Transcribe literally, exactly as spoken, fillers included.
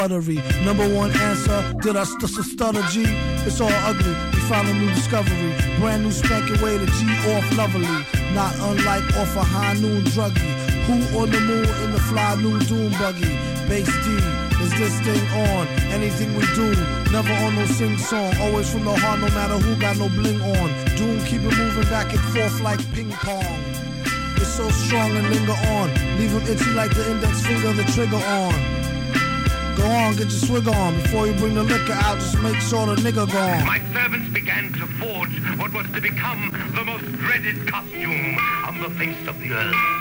Buttery. Number one answer, did I st- st- stutter G? It's all ugly, we found a new discovery. Brand new spanking way to G off lovely. Not unlike off a high noon druggy. Who on the moon in the fly new doom buggy? Bass D, is this thing on? Anything we do, never on no sing song. Always from the heart, no matter who got no bling on. Doom keep it moving back and forth like ping pong. It's so strong and linger on. Leave him itchy like the index finger, the trigger on. Go on, get your swig on. Before you bring the liquor out, just make sure the nigga gone. My servants began to forge what was to become the most dreaded costume on the face of the earth.